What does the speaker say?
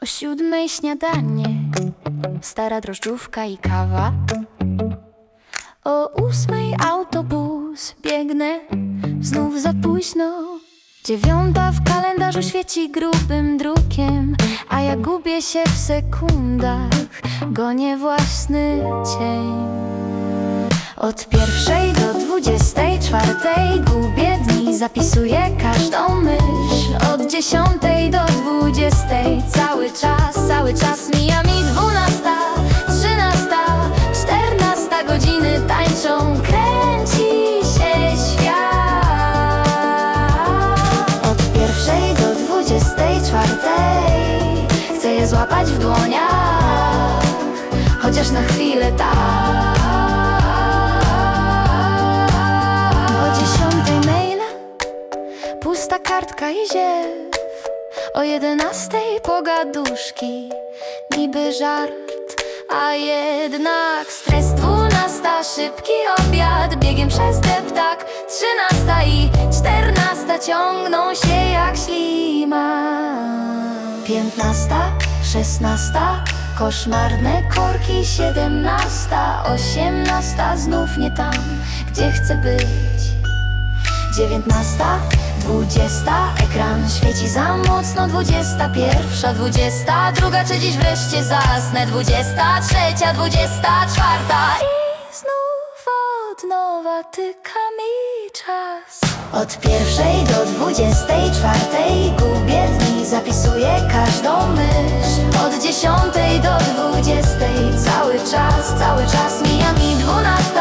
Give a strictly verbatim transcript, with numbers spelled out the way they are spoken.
siódmej śniadanie, stara drożdżówka i kawa. O ósmej autobus, biegnę znów za późno. Dziewiąta w kalendarzu świeci grubym drukiem, a ja gubię się w sekundach, gonię własny cień. Od pierwszej do dwudziestej czwartej gubię dni, zapisuję każdą myśl. Od dziesiątej do dwudziestej cały czas, cały czas mija mi dwunasta, trzynasta, czternasta, godziny tańczą, kręci się świat. Od pierwszej do dwudziestej czwartej chcę je złapać w dłoniach, chociaż na chwilę tak. Pusta kartka i ziew. O jedenastej pogaduszki, niby żart, a jednak stres. Dwunasta szybki obiad, biegiem przez deptak. Trzynasta i czternasta ciągną się jak ślimak. Piętnasta, szesnasta, koszmarne korki. Siedemnasta, osiemnasta, znów nie tam, gdzie chcę być. Dziewiętnasta, dwudziesta, ekran świeci za mocno. Dwudziesta pierwsza, dwudziesta druga, czy dziś wreszcie zasnę? Dwudziesta trzecia, dwudziesta czwarta i znów od nowa tyka mi czas. Od pierwszej do dwudziestej czwartej gubię dni, zapisuję każdą myśl. Od dziesiątej do dwudziestej cały czas, cały czas mija mi dwunasta.